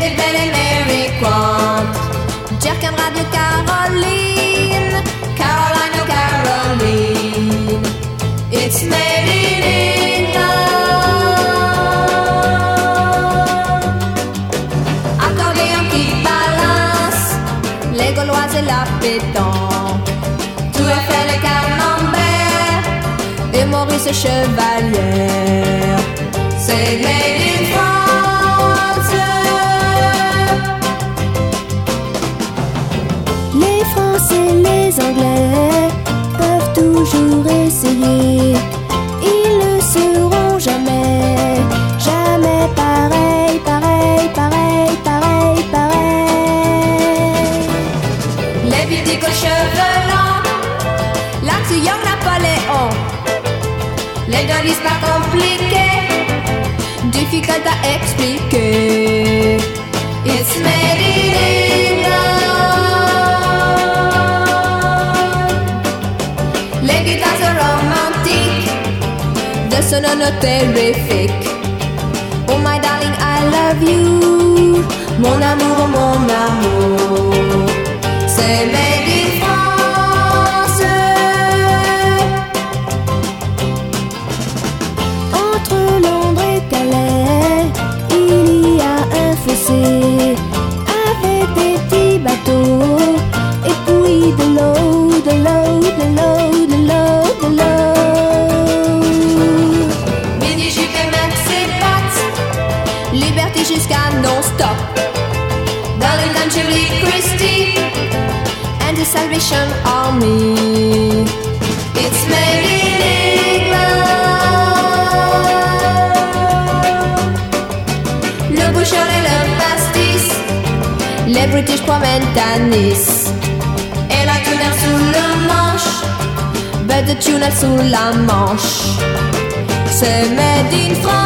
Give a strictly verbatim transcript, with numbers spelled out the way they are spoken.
les belles et Mary Quant. Jerkin Radio Caroline, Caroline or Caroline. It's made in England. Accordéon qui balance, les Gauloises et la pétanque. Tout est fait le camembert et Maurice Chevalière. C'est made in France. Les Français, les Anglais peuvent toujours essayer. Ils ne seront jamais, jamais pareil, pareil, pareil, pareil, pareil. Les Vitiques aux cheveux longs, l'Axillon Napoléon. Les devises pas compliquées, difficile à expliquer. It's made in England. Les guitares romantiques de sonore terrifique. Oh my darling, I love you. Mon amour, mon amour. C'est made in France. Entre Londres et Calais, il y a un fossé avec des petits bateaux et puis de l'eau, de l'eau, de l'eau, de l'eau, de l'eau. Midi jupe et maxi pattes, liberté jusqu'à non-stop. Darlington, Julie Christie and the Salvation Army. It's made in England. Le bouchon et le pastis, les British promènent à Nice. Et la tuna sous le manche, but the tuna sous la manche. C'est made in France.